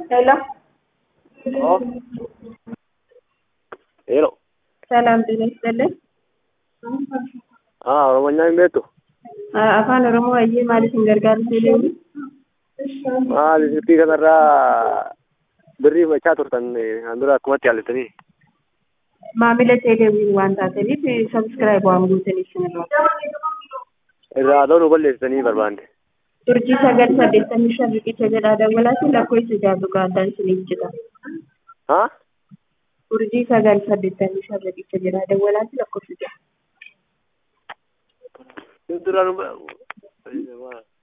Hello. Oh, hello. Salam dinastallee. Oromanyaan hin beektu. Afaan Oromoo hayyee maaliif hin gargaartu deemu? Maali silkii kanarraa birrii bachaa turtan kan dura akkumatti yaallatanii. Maamila teeleewwiin waan taataniif sabskiraayib waan guutaniif sinirraa. Irraa ta'uu nu balleessanii barbaanne. Urjii 985 riqicha jedhaa dawwalaatti lakkoofsa jaatu gaaddaan isiniif jira. Haa? Urjii 985 riqicha jedhaa dawwalaatti lakkoofsa jaatu. Dura nu